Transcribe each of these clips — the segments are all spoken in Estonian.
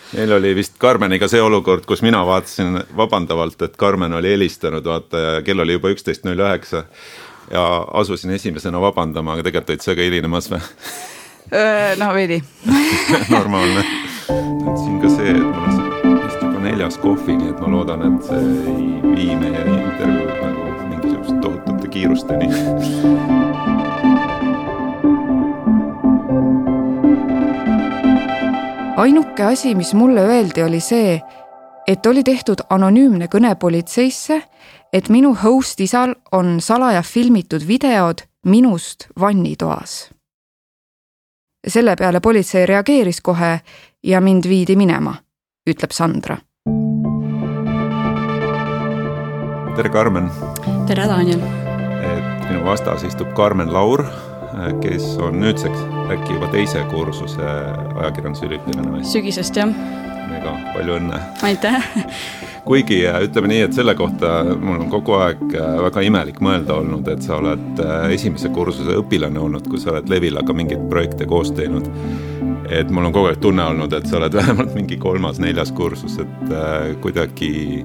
Meil oli vist Karmeniga see olukord, kus mina vaatasin vabandavalt, et Karmen oli helistanud, vaata, ja kell oli juba 11.09 ja asusin esimesena vabandama, aga tegelikult olid see ka hilinemas või? No veidi. Normaalne. Et siin ka see, et mul on vist juba 4. kohvi, nii et ma loodan, et see ei vii meie intervjuud nagu mingisugust tohutute kiirusteni. Ainuke asi, mis mulle öeldi, oli see, et oli tehtud anonüümne kõne politseisse, et minu host isal on salaja filmitud videod minust vannitoas. Selle peale politsei reageeris kohe ja mind viidi minema, ütleb Sandra. Tere, Karmen! Tere, Daniel! Et minu vastas istub Karmen Laur, kes on nüüdseks äkki juba 2. kursuse ajakirjanduse üliõpilane. Sügisest, jah. Mega palju õnne. Aitäh! Kuigi ütleme nii, et selle kohta mul on kogu aeg väga imelik mõelda olnud, et sa oled 1. kursuse õpilane olnud, kui sa oled Levilaga mingeid projekte koos teinud. Et mul on kogu aeg tunne olnud, et sa oled vähemalt mingi 3., 4. kursus, et kuidagi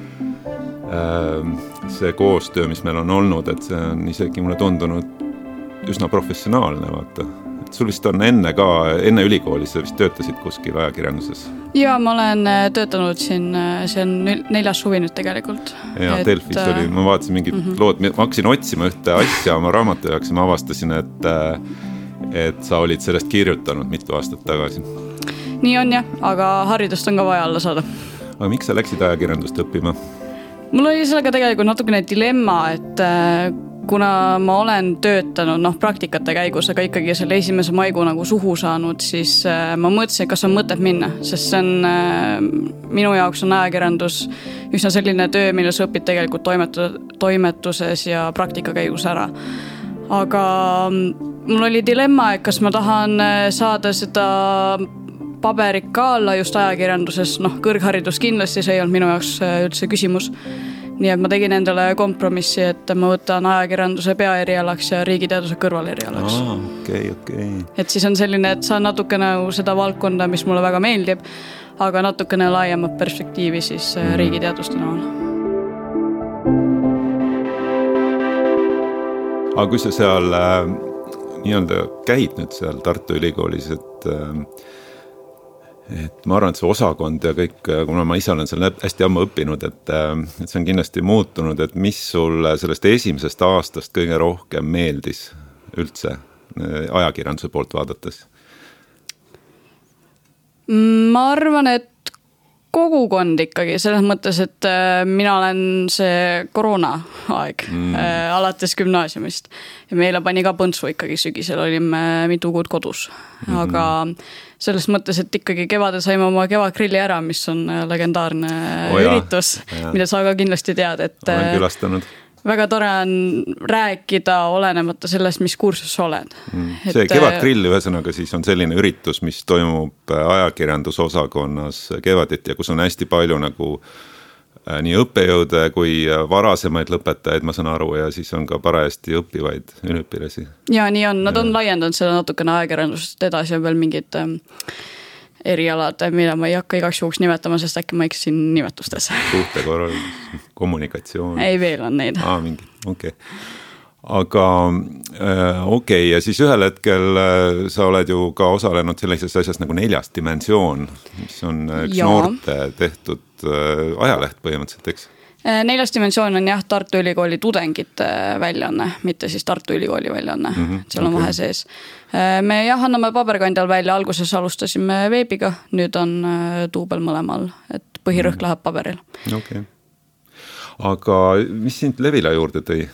see koostöö, mis meil on olnud, et see on isegi mulle tundunud üsna professionaalne, vaata. Et sul vist on enne ülikoolis, sa vist töötasid kuskil ajakirjanduses? Ja, ma olen töötanud siin, see on 4. suvi nüüd tegelikult. Ja, Delfis oli, ma vaatasin mingid lood, ma hakkasin otsima ühte asja oma raamatu jaoks ja ma avastasin, et sa olid sellest kirjutanud mitu aastat tagasi. Nii on jah, aga haridust on ka vaja alla saada. Aga miks sa läksid ajakirjandust õppima? Mul oli sellega tegelikult natukene dilemma, et kuna ma olen töötanud praktikate käigus, aga ikkagi selle 1. maigu nagu suhu saanud, siis ma mõtlesin, kas on mõtet minna, sest see on, minu jaoks on ajakirjandus üsna selline töö, mille sa õpid tegelikult toimetuses ja praktika käigus ära. Aga mul oli dilemma, et kas ma tahan saada seda paberit ka alla just ajakirjanduses, kõrgharidus kindlasti, see ei olnud minu jaoks üldse küsimus. Nii et ma tegin endale kompromissi, et ma võtan ajakirjanduse peaerialaks ja riigiteaduse kõrvalerialaks. Okay. Et siis on selline, et saan natukene seda valdkonda, mis mulle väga meeldib, aga natukene laiemat perspektiivi siis riigiteaduste näol. Aga kui sa seal nii-öelda käid nüüd seal Tartu Ülikoolis, et ma arvan, et see osakond ja kõik, kuna ma ise olen seal hästi ammu õppinud, et see on kindlasti muutunud, et mis sulle sellest 1. aastast kõige rohkem meeldis üldse ajakirjanduse poolt vaadates? Ma arvan, et kogukond ikkagi, selles mõttes, et mina olen see koroona aeg alates gümnaasiumist ja meile pani ka põntsu ikkagi sügisel, olime mitu kuud kodus, aga selles mõttes, et ikkagi kevadel saime oma kevadgrilli ära, mis on legendaarne üritus, mida sa ka kindlasti tead, et olen külastanud. Väga tore on rääkida olenemata sellest, mis kursus sa oled. See kevadgrill ühesõnaga siis on selline üritus, mis toimub ajakirjandusosakonnas kevadit ja kus on hästi palju nagu nii õppejõude kui varasemaid lõpetajaid, ma saan aru, ja siis on ka parajasti õppivaid üliõpilasi. Ja nii on, nad on laiendanud seda natukene ajakirjandusest edasi on veel mingid erialad, mida ma ei hakka igaks juhuks nimetama, sest äkki ma eksin nimetustes. Suhtekorraldus, kommunikatsioon. Ei, veel on neid. Mingi, okei. Aga ja siis ühel hetkel sa oled ju ka osalenud sellises asjas nagu 4. dimensioon, mis on üks noorte tehtud ajaleht põhimõtteliselt, eks? 4. dimensioon on jah Tartu Ülikooli tudengite väljaanne, mitte siis Tartu Ülikooli väljaanne, seal on vahe sees. Me anname paberkandjal välja, alguses alustasime veebiga, nüüd on duubel mõlemal, et põhirõhk läheb paberil. Okay. Aga mis sind Levila juurde tõi?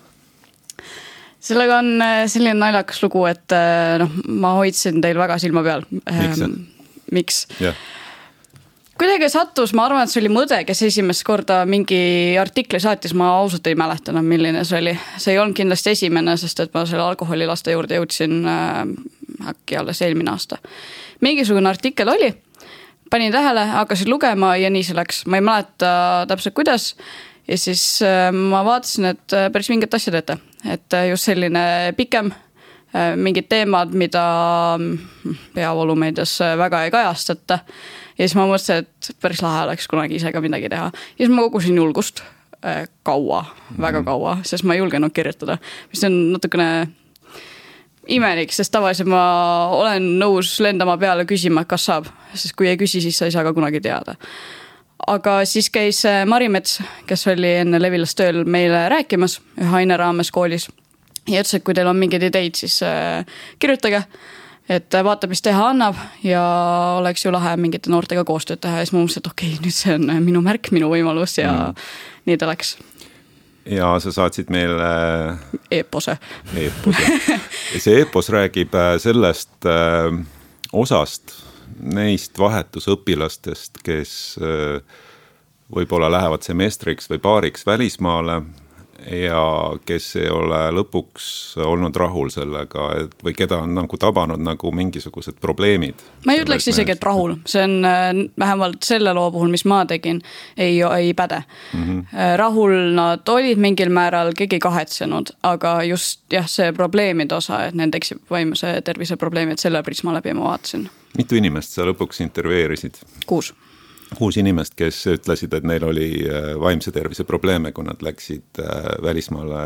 Sellega on selline naljakas lugu, et ma hoidsin teil väga silma peal. Miks? Yeah. Kuidagi sattus, ma arvan, et see oli Mõde, kes esimest korda mingi artikli saatis, ma ausalt ei mäletanud, milline see oli. See ei olnud kindlasti esimene, sest et ma selle alkoholilaste juurde jõudsin äkki alles eelmine aasta. Mingisugune artikkel oli, panin tähele, hakkasin lugema ja nii see läks. Ma ei mäleta täpselt kuidas ja siis ma vaatasin, et päris mingit asja teete. Et just selline pikem, mingid teemad, mida peavoolumeedias väga ei kajastata. ja siis ma mõtlesin, et päris lahe oleks kunagi ise ka midagi teha. Ja siis ma kogusin julgust kaua, väga kaua, sest ma ei julgenud kirjutada, mis on natukene imelik, sest tavaliselt ma olen nõus lendama peale küsima, kas saab, sest kui ei küsi, siis sa ei saa ka kunagi teada. Aga siis käis Mari Mets, kes oli enne Levilas tööl meile rääkimas ühe aine raames koolis ja ütles, et kui teil on mingeid ideid, siis kirjutage, et vaata, mis teha annab ja oleks ju lahe mingite noortega koostööd teha ja siis ma mõtlesin, et okei, nüüd see on minu märk, minu võimalus ja nii ta läks. Ja sa saatsid meile eepose. Ja see eepos räägib sellest osast neist vahetusõpilastest, kes võib-olla lähevad semestriks või paariks välismaale ja kes ei ole lõpuks olnud rahul sellega, või keda on nagu tabanud nagu mingisugused probleemid. Ma ei ütleks isegi, et rahul. See on vähemalt selle loo puhul, mis ma tegin, ei päde. Rahul nad olid mingil määral, keegi kahetsenud, aga just see probleemide osa, et nende vaimse tervise probleemid, selle prisma läbi ma vaatasin. Mitu inimest sa lõpuks intervjueerisid? 6 inimest, kes ütlesid, et neil oli vaimse tervise probleeme, kui nad läksid välismaale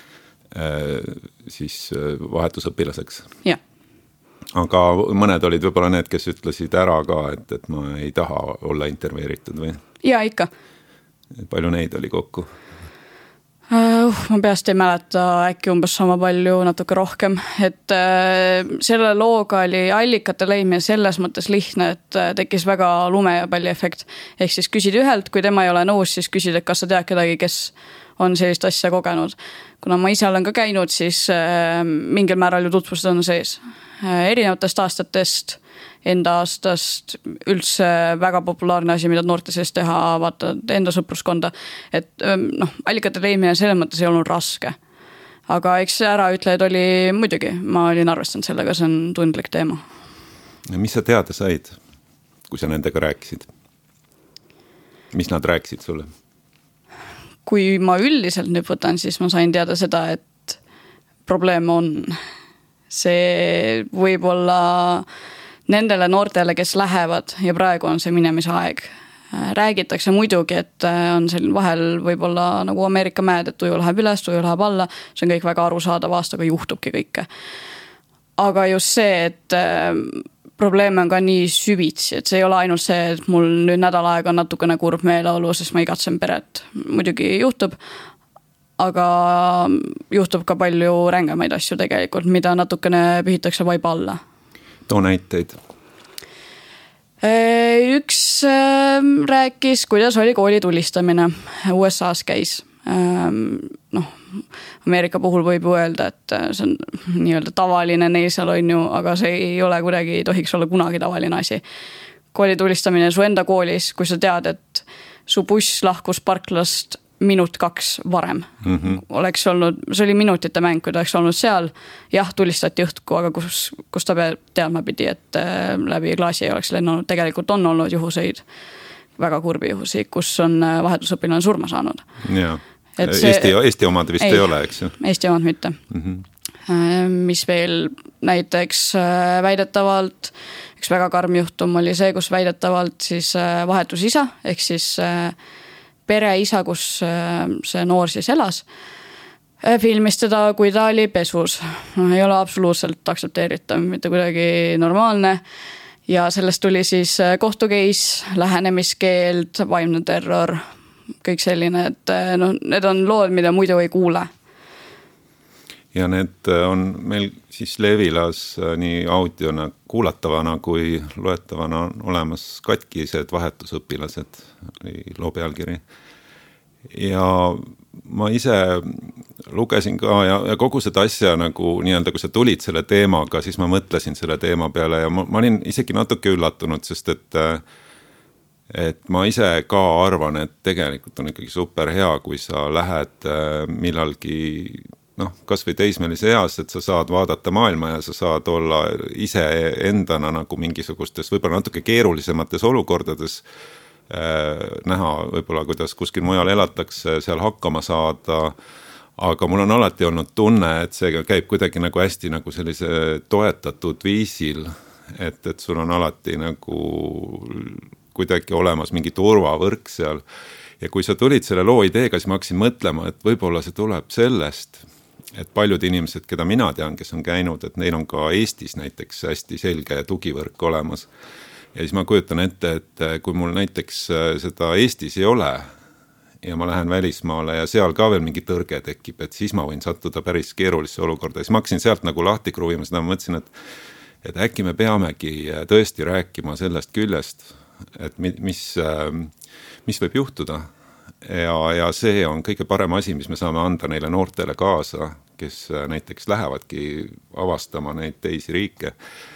siis vahetusõpilaseks. Ja. Aga mõned olid võib-olla need, kes ütlesid ära ka, et ma ei taha olla intervjueeritud või? Ja, ikka. Palju neid oli kokku? Ma peast ei mäleta, äkki umbes sama palju, natuke rohkem, et selle looga oli allikate leidmine selles mõttes lihtne, et tekkis väga lumepalli efekt. Ehk siis küsid ühelt, kui tema ei ole nõus, siis küsid, et kas sa tead kedagi, kes on sellist asja kogenud. Kuna ma ise olen ka käinud, siis mingil määral ju tutvused on sees. Erinevatest aastatest, enda aastast, üldse väga populaarne asi, mida noorte sees teha, vaata enda sõpruskonda, et allikate leidmine selles mõttes ei olnud raske. Aga eks äraütlejaid oli muidugi, ma olin arvestanud sellega, see on tundlik teema. Ja mis sa teada said, kui sa nendega rääkisid? Mis nad rääkisid sulle? Kui ma üldiselt nüüd võtan, siis ma sain teada seda, et probleem on see võib-olla nendele noortele, kes lähevad ja praegu on see minemise aeg. Räägitakse muidugi, et on selline vahel võib-olla nagu Ameerika mäed, et tuju läheb üles, tuju läheb alla, see on kõik väga arusaadav, aastaga juhtubki kõike. Aga just see, et probleeme on ka nii süvitsi, et see ei ole ainult see, et mul nüüd nädal aega on natukene kurb meeleolu, sest ma igatsen peret. Muidugi juhtub, aga juhtub ka palju rängemaid asju tegelikult, mida natukene pühitakse vaiba alla. Too näiteid. Üks rääkis, kuidas oli kooli tulistamine. USA's käis. Ameerika puhul võib öelda, et see on nii-öelda tavaline neil seal on ju, aga see ei ole kuidagi, ei tohiks olla kunagi tavaline asi. Kooli tulistamine su enda koolis, kui sa tead, et su buss lahkus parklast 1-2 minut varem. Oleks olnud, see oli minutite mäng, kui ta oleks olnud seal. Jah, tulistati õhtku, aga kus ta teadma pidi, et läbi klaasi ei oleks lennanud. Tegelikult on olnud juhuseid, väga kurbi juhuseid, kus on vahetusõpilane surma saanud. Jaa. Eesti omad vist ei ole, eks ju? Eesti omad mitte. Mis veel näiteks väidetavalt, üks väga karm juhtum oli see, kus väidetavalt siis vahetusisa, ehk siis pereisa, kus see noor siis elas, filmis teda, kui ta oli pesus. Ei ole absoluutselt aktsepteeritav, mitte kuidagi normaalne. Ja sellest tuli siis kohtukeis, lähenemiskeeld, vaimne terror, kõik selline, et need on lood, mida muidu ei kuule. Ja need on meil siis Levilas nii audiona kuulatavana kui loetavana olemas katkised vahetusõpilased, loo pealkiri. Ja ma ise lugesin ka ja kogu seda asja nagu nii-öelda, kui sa tulid selle teemaga, siis ma mõtlesin selle teema peale ja ma olin isegi natuke üllatunud, sest et ma ise ka arvan, et tegelikult on ikkagi super hea, kui sa lähed millalgi kas või teismelise eas, et sa saad vaadata maailma ja sa saad olla ise endana nagu mingisugustes võib-olla natuke keerulisemates olukordades näha võib-olla, kuidas kuskil mujal elatakse, seal hakkama saada, aga mul on alati olnud tunne, et see käib kuidagi nagu hästi nagu sellise toetatud viisil, et sul on alati nagu kuidagi olemas mingi turvavõrk seal. Ja kui sa tulid selle loo ideega, siis ma hakkasin mõtlema, et võib-olla see tuleb sellest, et paljud inimesed, keda mina tean, kes on käinud, et neil on ka Eestis näiteks hästi selge tugivõrk olemas. Ja siis ma kujutan ette, et kui mul näiteks seda Eestis ei ole ja ma lähen välismaale ja seal ka veel mingi tõrge tekib, et siis ma võin sattuda päris keerulisse olukorda. Ja siis ma hakkasin sealt nagu lahti kruvima, seda ma mõtlesin, et äkki me peamegi tõesti rääkima sellest küljest, et mis võib juhtuda. Ja see on kõige parem asi, mis me saame anda neile noortele kaasa, kes näiteks lähevadki avastama neid teisi riike.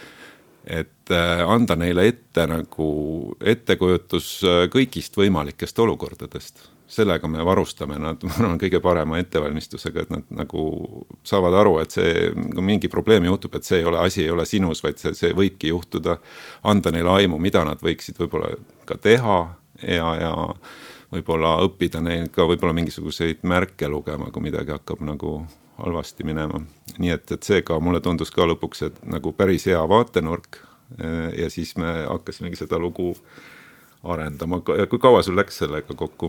Et anda neile ette nagu ettekujutus kõigist võimalikest olukordadest. Sellega me varustame nad kõige parema ettevalmistusega, et nad nagu saavad aru, et see, kui mingi probleem juhtub, et see asi ei ole sinus, vaid see võibki juhtuda, anda neile aimu, mida nad võiksid võib-olla ka teha ja võib-olla õppida neil ka võib-olla mingisuguseid märke lugema, kui midagi hakkab nagu halvasti minema. Nii et see ka mulle tundus ka lõpuks, et nagu päris hea vaatenurk ja siis me hakkasimegi seda lugu arendama. Kui kaua sul läks sellega kokku?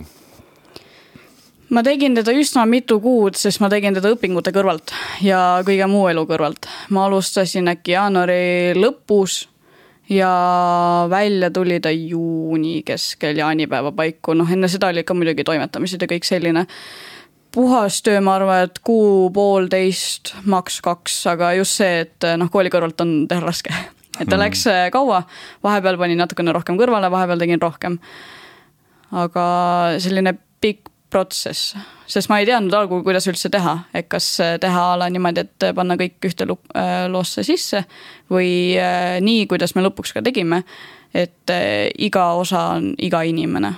Ma tegin teda üsna mitu kuud, sest ma tegin teda õpingute kõrvalt ja kõige muu elu kõrvalt. Ma alustasin äkki jaanuari lõpus ja välja tuli ta juuni keskel jaanipäeva paiku. Enne seda oli ka muidugi toimetamised ja kõik selline puhas töö, ma arvan, et 1,5, maks 2, aga just see, et kooli kõrvalt on teha raske. Et ta läks kaua, vahepeal panin natukene rohkem kõrvale, vahepeal tegin rohkem. Aga selline pikk protsess, sest ma ei teadnud algul, kuidas üldse teha, et kas teha ala niimoodi, et panna kõik ühte loosse sisse või nii, kuidas me lõpuks ka tegime, et iga osa on iga inimene.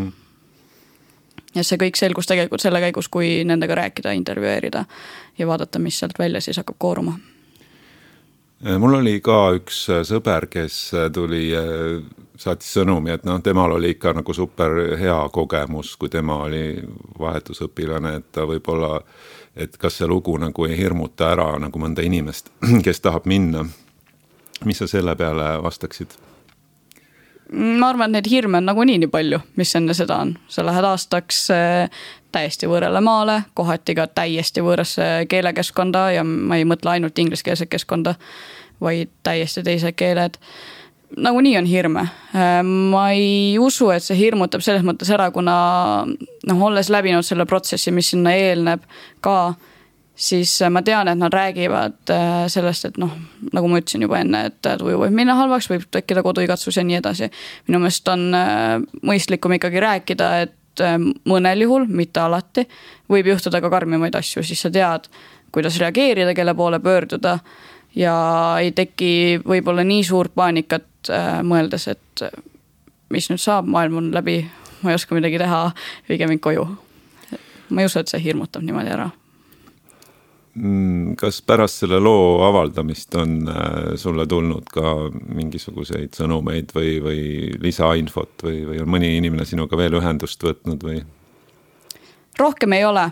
Ja see kõik selgus tegelikult selle käigus, kui nendega rääkida, intervjueerida ja vaadata, mis sealt välja siis hakkab kooruma. Mul oli ka üks sõber, kes tuli, saatis sõnumi, et temal oli ikka nagu super hea kogemus, kui tema oli vahetusõpilane, et ta võib-olla, et kas see lugu nagu ei hirmuta ära nagu mõnda inimest, kes tahab minna. Mis sa selle peale vastaksid? Ma arvan, et neid hirme on nagu nii palju, mis enne seda on. Sa lähed aastaks täiesti võõrale maale, kohati ka täiesti võõrasse keelekeskkonda ja ma ei mõtle ainult ingliskeelse keskkonda, vaid täiesti teised keeled. Nagu nii on hirme. Ma ei usu, et see hirmutab selles mõttes ära, kuna olles läbinud selle protsessi, mis sinna eelneb ka, siis ma tean, et nad räägivad sellest, et nagu ma ütlesin juba enne, et tuju võib minna halvaks, võib tekkida koduigatsus ja nii edasi. Minu meelest on mõistlikum ikkagi rääkida, et mõnel juhul, mitte alati, võib juhtuda ka karmimaid asju, siis sa tead, kuidas reageerida, kelle poole pöörduda ja ei teki võib-olla nii suurt paanikat mõeldes, et mis nüüd saab, maailm on läbi, ma ei oska midagi teha, viige mind koju. Ma ei usu, et see hirmutab niimoodi ära. Kas pärast selle loo avaldamist on sulle tulnud ka mingisuguseid sõnumeid või lisainfot või on mõni inimene sinuga veel ühendust võtnud või? Rohkem ei ole.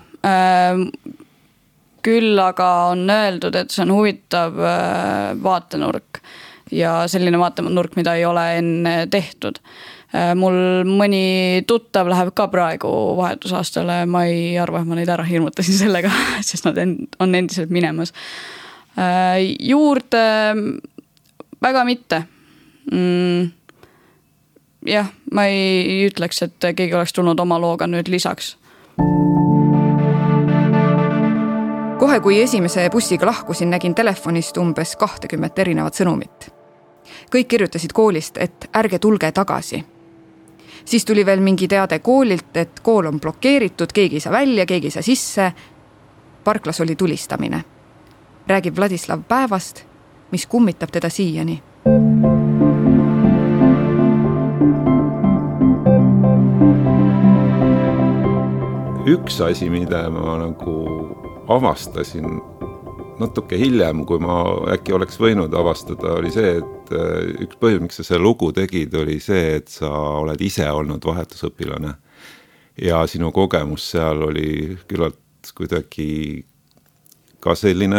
Küll aga on öeldud, et see on huvitav vaatenurk ja selline vaatenurk, mida ei ole enne tehtud. Mul mõni tuttav läheb ka praegu vahetusaastale, ma ei arva, et ma neid ära hirmutasin sellega, sest nad on endiselt minemas. Juurde väga mitte. Jah, ma ei ütleks, et keegi oleks tulnud oma looga nüüd lisaks. Kohe kui esimese bussiga lahkusin, nägin telefonist umbes 20 erinevat sõnumit. Kõik kirjutasid koolist, et ärge tulge tagasi. Siis tuli veel mingi teade koolilt, et kool on blokeeritud, keegi ei saa välja, keegi ei saa sisse. Parklas oli tulistamine. Räägib Vladislav päevast, mis kummitab teda siiani. Üks asi, mida ma nagu avastasin natuke hiljem, kui ma äkki oleks võinud avastada, oli see, et üks põhjus, miks sa see lugu tegid, oli see, et sa oled ise olnud vahetusõpilane ja sinu kogemus seal oli küllalt kuidagi ka selline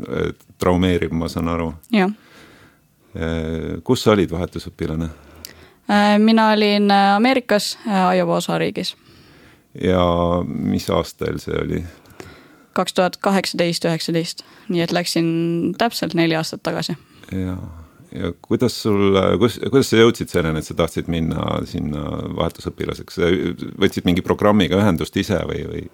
traumeeriv, ma saan aru. Jah. Kus sa olid vahetusõpilane? Mina olin Ameerikas Iowa osariigis. Ja mis aastail see oli? 2018-19, nii et läksin täpselt 4 aastat tagasi. Ja kuidas sa jõudsid selleni, et sa tahtsid minna sinna vahetusõpilaseks? Võtsid mingi programmiga ühendust ise või?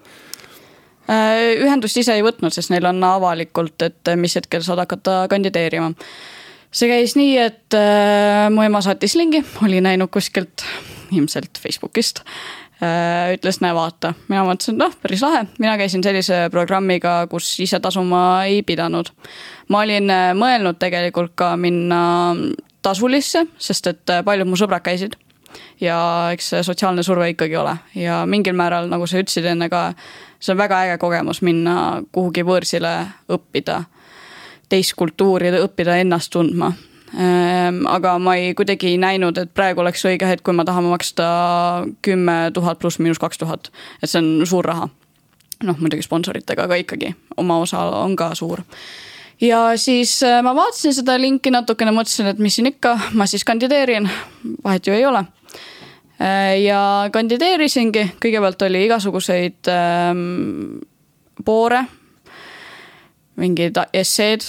Ühendust ise ei võtnud, sest neil on avalikult, et mis hetkel saad hakata kandideerima. See käis nii, et mu ema saatis lingi, oli näinud kuskilt, ilmselt Facebookist, ütles, näe vaata. Mina mõtlesin, päris lahe. Mina käisin sellise programmiga, kus ise tasuma ei pidanud. Ma olin mõelnud tegelikult ka minna tasulisse, sest et paljud mu sõbrad käisid. Ja eks sotsiaalne surve ikkagi ole. Ja mingil määral, nagu sa ütlesid enne ka, see on väga äge kogemus minna kuhugi võõrsile õppida, teist kultuuri õppida ennast tundma. Aga ma ei kuidagi näinud, et praegu oleks õige hetk, kui ma tahan maksta 10 000 pluss miinus 2000. Et see on suur raha. Muidugi sponsoritega, aga ikkagi oma osa on ka suur. Ja siis ma vaatasin seda linki natukene, mõtlesin, et mis siin ikka, ma siis kandideerin, vahet ju ei ole. Ja kandideerisingi, kõigepealt oli igasuguseid poore, mingid esseed,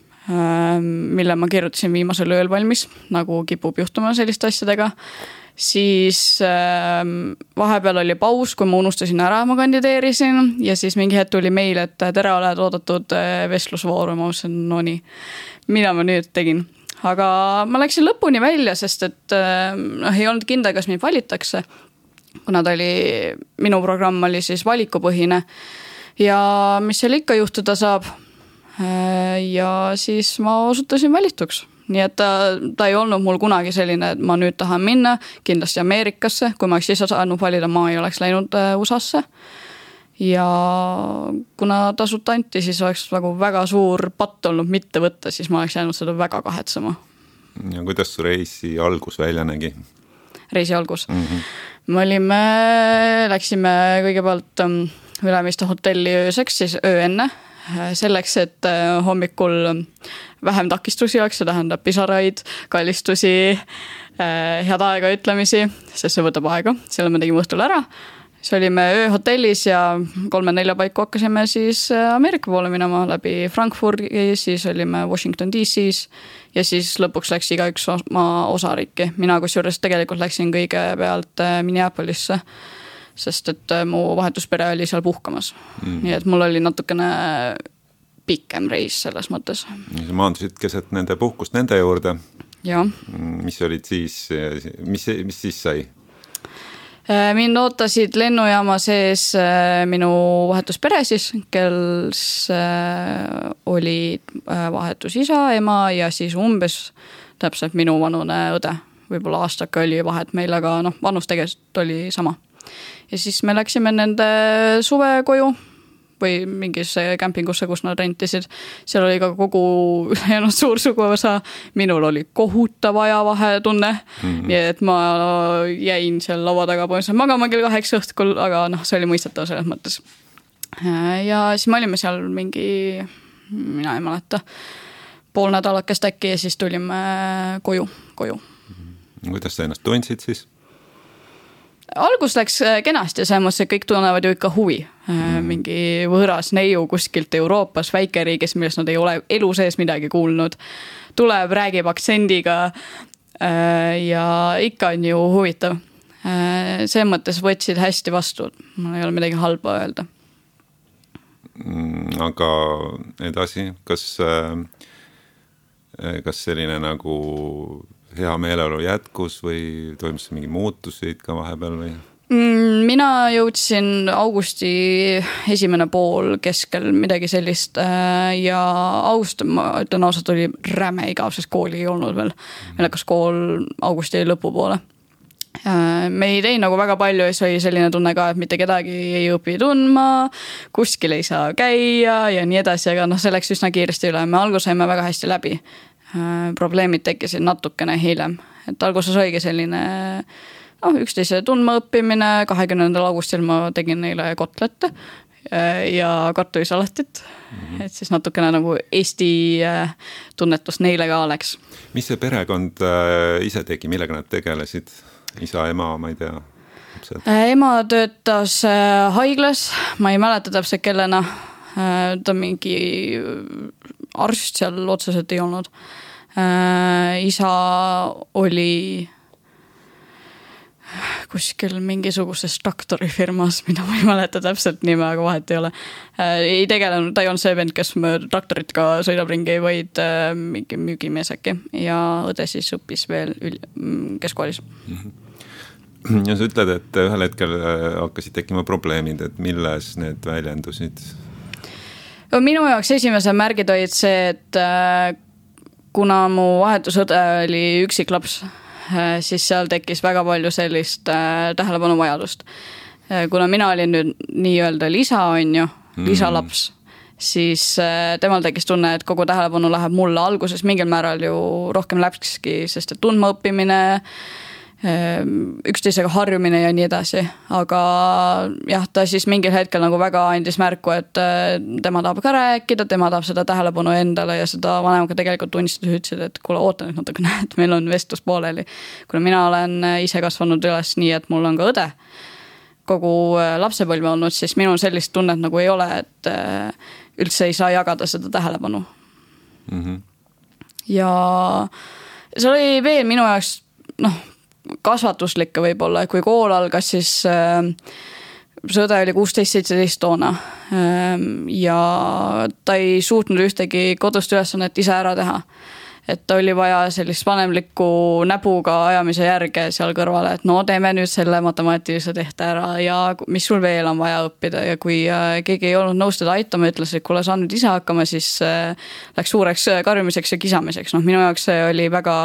mille ma kirjutasin viimasel ööl valmis, nagu kipub juhtuma selliste asjadega. Siis vahepeal oli paus, kui ma unustasin ära, ma kandideerisin ja siis mingi hetk tuli meil, et tere oled oodatud vestlusvooru, ma mõtlesin, no nii, mida ma nüüd tegin. Aga ma läksin lõpuni välja, sest et ei olnud kindel, kas mind valitakse, kuna minu programm oli siis valikupõhine ja mis seal ikka juhtuda saab. Ja siis ma osutusin valituks. Nii et ta ei olnud mul kunagi selline, et ma nüüd tahan minna kindlasti Ameerikasse. Kui ma oleks ise saanud valida, ma ei oleks läinud USA-sse. Ja kuna tasut anti, siis oleks väga suur patt olnud mitte võtta, siis ma oleks jäänud seda väga kahetsema. Ja kuidas su reisi algus välja nägi? Reisi algus? Me läksime kõigepealt Ülemiste hotelli ööseks, siis öö enne. Selleks, et hommikul vähem takistusi oleks, see tähendab pisaraid, kallistusi, head aega ütlemisi, sest see võtab aega, selle me tegime õhtul ära. See olime ööhotellis ja 3-4 paiku hakkasime siis Ameerika poole minema läbi Frankfurti, siis olime Washington DC's ja siis lõpuks läks igaüks oma osariiki. Mina kusjuures tegelikult läksin kõigepealt Minneapolisse, sest et mu vahetuspere oli seal puhkamas. Nii et mul oli natukene pikem reis selles mõttes. Sa maandusid keset nende puhkust nende juurde. Ja. Mis olid siis, mis siis sai? Mind ootasid lennujaama sees minu vahetuspere siis, kes oli vahetus isa, ema ja siis umbes täpselt minu vanune õde. Võib-olla aastaka oli vahet meil, aga vanus tegelikult oli sama. Ja siis me läksime nende suvekoju või mingisse kämpingusse, kus nad rentisid. Seal oli ka kogu suur suguosa. Minul oli kohutav ajavahetunne. Nii et ma jäin seal laua taga põhimõtteliselt magama kell 8 õhtul, aga see oli mõistetav selles mõttes. Ja siis me olime seal mingi, mina ei mäleta, pool nädalakest äkki ja siis tulime koju. Kuidas sa ennast tundsid siis? Algus läks kenasti ja selles mõttes, et kõik tunnevad ju ikka huvi. Mingi võõras neiu kuskilt Euroopas, väikeriigis, millest nad ei ole elu sees midagi kuulnud. Tuleb, räägib aktsendiga ja ikka on ju huvitav. Selles mõttes võtsid hästi vastu. Mul ei ole midagi halba öelda. Aga edasi, kas selline nagu hea meeleolu jätkus või toimus mingi muutusid ka vahepeal või? Mina jõudsin augusti esimene pool keskel midagi sellist ja august, ma ütlen ausalt, oli räme igav, sest kooli ei olnud veel. Meil hakkas kool augusti lõpu poole. Me ei teinud nagu väga palju ja see oli selline tunne ka, et mitte kedagi ei õpi tundma, kuskil ei saa käia ja nii edasi, aga see läks üsna kiiresti üle. Me alguses saime väga hästi läbi. Probleemid tekkisid natukene hiljem. Et alguses oligi selline üksteise tundma õppimine. 20. augustil ma tegin neile kotlette ja kartulisalatit. Et siis natukene nagu Eesti tunnetus neile ka oleks. Mis see perekond ise tegi, millega nad tegelesid? Isa, ema, ma ei tea. Ema töötas haiglas, ma ei mäleta täpselt kellena. Ta mingi arst seal otseselt ei olnud. Isa oli kuskil mingisuguses traktorifirmas, mida ma ei mäleta täpselt nime, aga vahet ei ole. Ei tegelenud, ta ei olnud see vend, kes traktorit ka sõidab ringi, vaid mingi müügimees äkki. Ja õde siis õppis veel keskkoolis. Ja sa ütled, et ühel hetkel hakkasid tekkima probleemid, et milles need väljendusid? Minu jaoks esimese märgid olid see, et kuna mu vahetusõde oli üksiklaps, siis seal tekkis väga palju sellist tähelepanu vajadust. Kuna mina olin nüüd nii-öelda lisalaps, siis temal tekkis tunne, et kogu tähelepanu läheb mulle alguses mingil määral ju rohkem läkski, sest et tundma õppimine, üksteisega harjumine ja nii edasi, aga jah, ta siis mingil hetkel nagu väga andis märku, et tema tahab ka rääkida, tema tahab seda tähelepanu endale ja seda vanemaga tegelikult tunnistas, ütlesid, et kuule, oota nüüd natukene, et meil on vestlus pooleli. Kuna mina olen ise kasvanud üles nii, et mul on ka õde kogu lapsepõlve olnud, siis minul sellist tunnet nagu ei ole, et üldse ei saa jagada seda tähelepanu. Ja see oli veel minu jaoks, kasvatuslikke võib-olla, kui kool algas, siis see õde oli 16-17 toona ja ta ei suutnud ühtegi kodust ülesannet ise ära teha. Et ta oli vaja sellist vanemlikku näpuga ajamise järge seal kõrvale, et no teeme nüüd selle matemaatilise tehte ära ja mis sul veel on vaja õppida ja kui keegi ei olnud nõus teda aitama, ütles, et kuule, saa nüüd ise hakkama, siis läks suureks karjumiseks ja kisamiseks. Minu jaoks see oli väga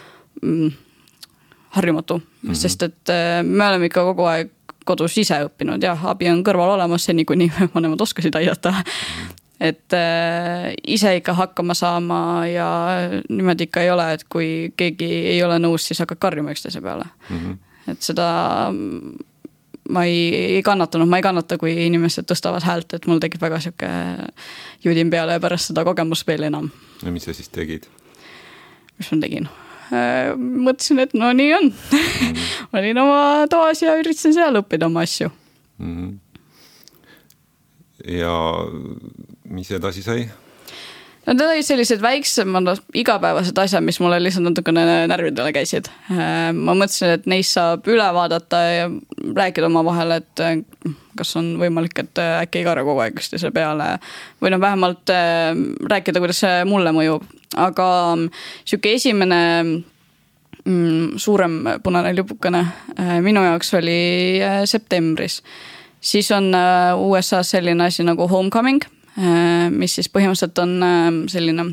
harjumatu, sest et me oleme ikka kogu aeg kodus ise õppinud ja abi on kõrval olemas seni, kuni vanemad oskasid aidata. Et ise ikka hakkama saama ja niimoodi ikka ei ole, et kui keegi ei ole nõus, siis hakkad karjuma üksteise peale. Et seda ma ei kannatanud, ma ei kannata, kui inimesed tõstavad häält, et mul tekib väga siuke judin peale ja pärast seda kogemust veel enam. Ja mis sa siis tegid? Mis ma tegin? Mõtlesin, et no nii on. Olin oma toas ja üritasin seal õppida oma asju. Ja mis edasi sai? No ta oli sellised väiksemad igapäevased asjad, mis mulle lihtsalt natukene närvidele käisid. Ma mõtlesin, et neist saab üle vaadata ja rääkida oma vahel, et kas on võimalik, et äkki ei karja kogu aeg üksteise peale või vähemalt rääkida, kuidas see mulle mõjub. Aga siuke esimene suurem punane lipukene minu jaoks oli septembris. Siis on USA selline asi nagu homecoming, mis siis põhimõtteliselt on selline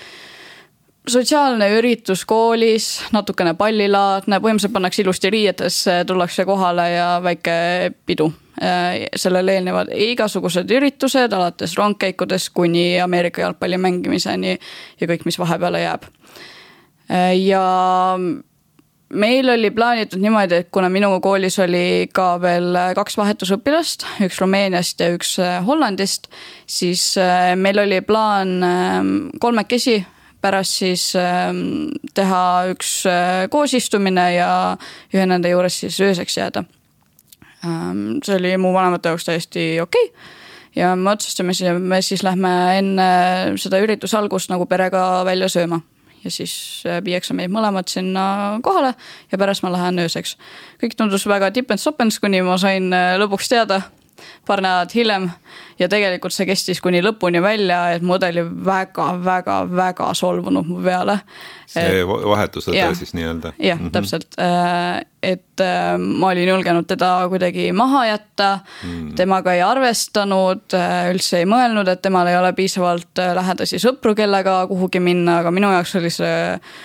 sotsiaalne üritus koolis, natukene pallilaadne, põhimõtteliselt pannakse ilusti riietes, tullakse kohale ja väike pidu. Sellele eelnevad igasugused üritused, alates rongkäikudest kuni Ameerika jalgpalli mängimiseni ja kõik, mis vahepeale jääb. Ja meil oli plaanitud niimoodi, et kuna minu koolis oli ka veel 2 vahetusõpilast, üks Rumeeniast ja üks Hollandist, siis meil oli plaan 3 pärast siis teha üks koosistumine ja ühe nende juures siis ööseks jääda. See oli mu vanemate jaoks täiesti okei. Ja me otsustame, me siis lähme enne seda ürituse algust nagu perega välja sööma. Ja siis viiakse meid mõlemad sinna kohale ja pärast ma lähen ööseks. Kõik tundus väga tippens-soppens, kuni ma sain lõpuks teada paar nädalat hiljem ja tegelikult see kestis kuni lõpuni välja, et mu õde oli väga solvunud mu peale. See vahetusõde siis nii-öelda. Jah, täpselt. Et ma olin julgenud teda kuidagi maha jätta, temaga ei arvestanud, üldse ei mõelnud, et temal ei ole piisavalt lähedasi sõpru, kellega kuhugi minna, aga minu jaoks oli see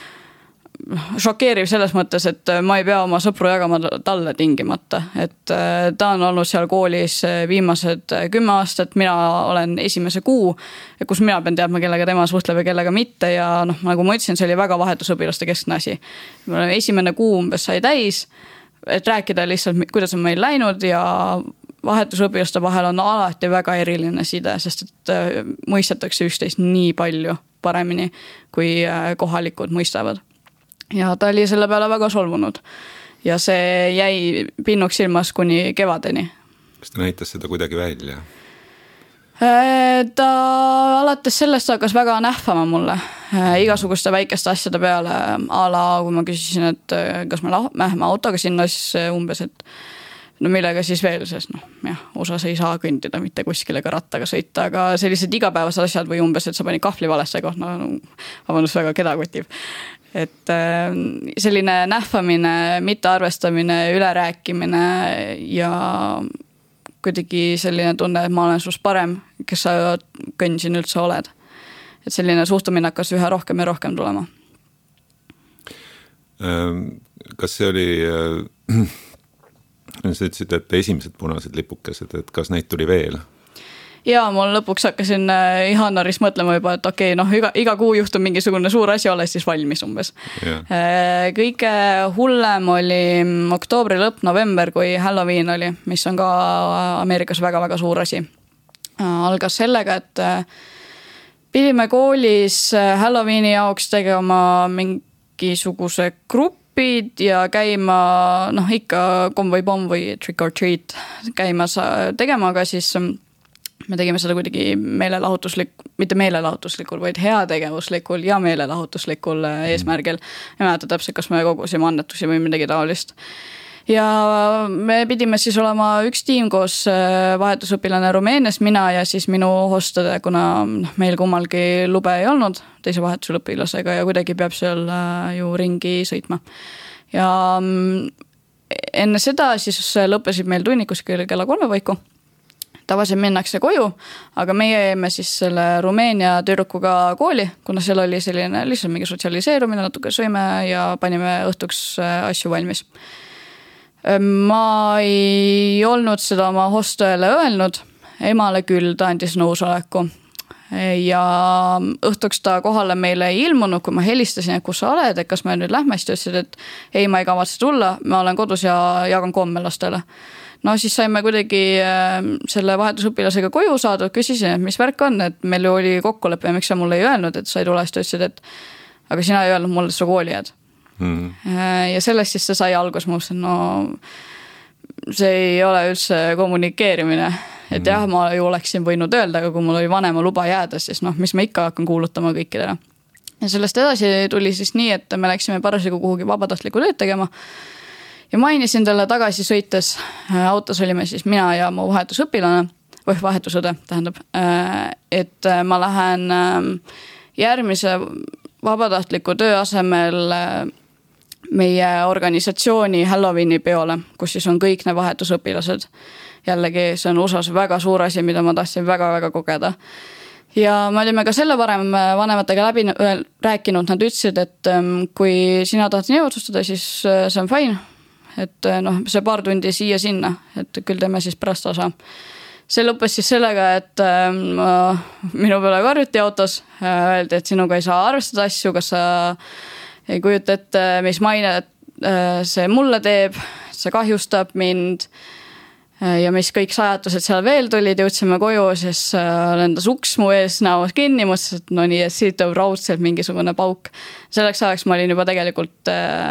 šokeeriv selles mõttes, et ma ei pea oma sõpru jagama talle tingimata, et ta on olnud seal koolis viimased 10 aastat, mina olen esimese kuu, kus mina pean teadma, kellega tema suhtleb ja kellega mitte ja nagu ma ütlesin, see oli väga vahetusõpilaste keskne asi. Esimene kuu umbes sai täis, et rääkida lihtsalt, kuidas on meil läinud ja vahetusõpilaste vahel on alati väga eriline side, sest et mõistetakse üksteist nii palju paremini, kui kohalikud mõistavad. Ja ta oli selle peale väga solvunud ja see jäi pinnuks silmas kuni kevadeni. Kas ta näitas seda kuidagi välja? Ta alates sellest hakkas väga nähvama mulle igasuguste väikeste asjade peale ala, kui ma küsisin, et kas me lähme autoga sinna, siis umbes, et no millega siis veel, sest osas ei saa kõndida mitte kuskile ka rattaga sõita, aga sellised igapäevased asjad või umbes, et sa pani kahvli valesse koht, vabandust väga, keda kotib. Et selline nähvamine, mittearvestamine, ülerääkimine ja kuidagi selline tunne, et ma olen sust parem, kes sa kõnn siin üldse oled. Et selline suhtumine hakkas üha rohkem ja rohkem tulema. Kas see oli, sa ütlesid, et esimesed punased lipukesed, et kas neid tuli veel? Ja mul lõpuks hakkasin jaanuaris mõtlema juba, et okei, iga kuu juhtub mingisugune suur asi, olles siis valmis umbes. Yeah. Kõige hullem oli oktoobri lõpp, november, kui Halloween oli, mis on ka Ameerikas väga-väga suur asi. Algas sellega, et pidime koolis Halloweeni jaoks tegema mingisuguse grupid ja käima, ikka kom või pom või trick or treat käima tegema, aga siis me tegime seda kuidagi mitte meelelahutuslikul, vaid heategevuslikul ja meelelahutuslikul eesmärgil. Ei mäleta täpselt, kas me kogusime annetusi või midagi taolist. Ja me pidime siis olema üks tiim koos vahetusõpilane Rumeenias, mina ja siis minu hostade, kuna meil kummalgi lube ei olnud teise vahetusõpilasega ja kuidagi peab seal ju ringi sõitma. Ja enne seda siis lõppesid meil tunnikus kella 3 vaiku. Tavaliselt minnakse koju, aga meie jäime siis selle Rumeenia tüdrukuga kooli, kuna seal oli selline lihtsalt mingi sotsialiseerumine, natuke sõime ja panime õhtuks asju valmis. Ma ei olnud seda oma hostojale öelnud, emale küll ta andis nõusoleku. Ja õhtuks ta kohale meile ei ilmunud, kui ma helistasin, et kus sa oled, et kas me nüüd lähme, siis ta ütlesid, et ei, ma ei kavatse tulla, ma olen kodus ja jagan komme lastele. No siis saime kuidagi selle vahetusõpilasega koju saadud, küsisin, et mis värk on, et meil oli kokkulepe ja miks sa mulle ei öelnud, et sa ei tule, siis ta ütlesid, et aga sina ei öelnud mulle, et sa kooli jääd. Ja sellest siis see sai algus muust, et see ei ole üldse kommunikeerimine, et jah, ma ju oleksin võinud öelda, aga kui mul oli vanema luba jääda, siis mis ma ikka hakkan kuulutama kõikidele. Ja sellest edasi tuli siis nii, et me läksime parasjagu kuhugi vabatahtlikku tööd tegema. Ja mainisin talle tagasi sõites, autos olime siis mina ja mu vahetusõpilane, või vahetusõde tähendab, et ma lähen järgmise vabatahtliku töö asemel meie organisatsiooni Halloweeni peole, kus siis on kõik need vahetusõpilased. Jällegi see on USAs väga suur asi, mida ma tahtsin väga-väga kogeda. Ja me olime ka selle varem vanematega läbi rääkinud, nad ütlesid, et kui sina tahad nii otsustada, siis see on fine. Et see paar tundi siia sinna, et küll teeme siis pärast osa. See lõppes siis sellega, et minu peale karjuti autos, öeldi, et sinuga ei saa arvestada asju, kas sa ei kujuta ette, mis maine see mulle teeb, see kahjustab mind ja mis kõik sajatused seal veel tulid, jõudsime koju, siis lendas uks mu ees näos kinni, mõtlesin, et no nii, et siit tõub raudselt mingisugune pauk. Selleks ajaks ma olin juba tegelikult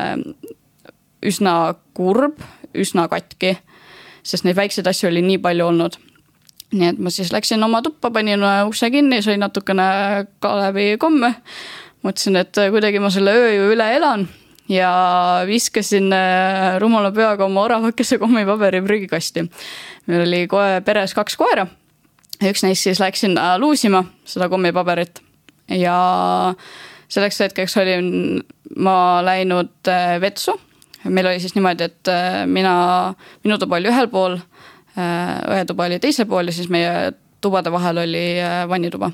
üsna kurb, üsna katki, sest neid väikseid asju oli nii palju olnud. Nii et ma siis läksin oma tuppa, panin ukse kinni, sõin natukene Kalevi komme. Mõtlesin, et kuidagi ma selle öö ju üle elan ja viskasin rumala peaga oma oravakese kommipaberi prügikasti. Meil oli peres 2 koera. Üks neist siis läksin luusima seda kommipaberit ja selleks hetkeks olin ma läinud vetsu. Meil oli siis niimoodi, et minu tuba oli ühel pool, ühe tuba oli teisel pool ja siis meie tubade vahel oli vannituba.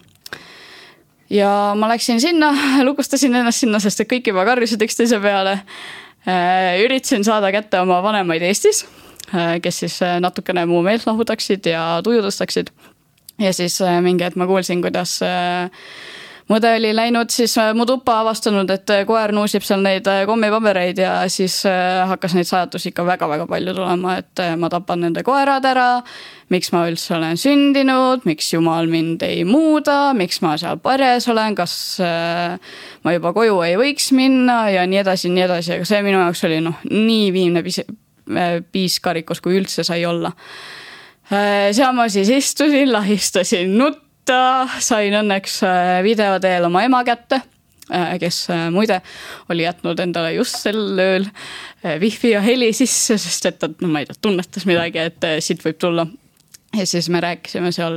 Ja ma läksin sinna, lukustasin ennast sinna, sest et kõik juba karjusid üksteise peale. Üritasin saada kätte oma vanemaid Eestis, kes siis natukene muu meelt lahutaksid ja tuju tõstaksid. Ja siis mingi, et ma kuulsin, kuidas mõde oli läinud siis mu tuppa avastanud, et koer nuusib seal neid kommipabereid ja siis hakkas neid sajatusi ikka väga-väga palju tulema, et ma tapan nende koerad ära, miks ma üldse olen sündinud, miks jumal mind ei muuda, miks ma seal pares olen, kas ma juba koju ei võiks minna ja nii edasi, aga see minu jaoks oli nii viimne piiskarikus, kui üldse sai olla. Seal ma siis istusin, lahistasin nutta, sain õnneks video teel oma ema kätte, kes muide oli jätnud endale just sel ööl wifi ja heli sisse, sest et ta, ma ei tea, tunnetas midagi, et siit võib tulla. Ja siis me rääkisime seal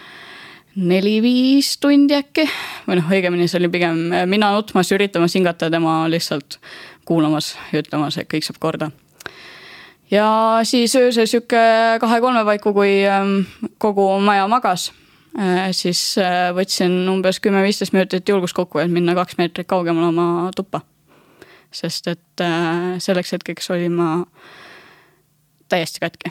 4-5 tundi äkki, või õigemini see oli pigem mina nutmas, üritamas hingata ja tema lihtsalt kuulamas ja ütlemas, et kõik saab korda. Ja siis öösel siuke 2-3 paiku, kui kogu maja magas, siis võtsin umbes 10-15 minutit julgust kokku, et minna 2 meetrit kaugemal oma tuppa. Sest et selleks hetkeks olin ma täiesti katki.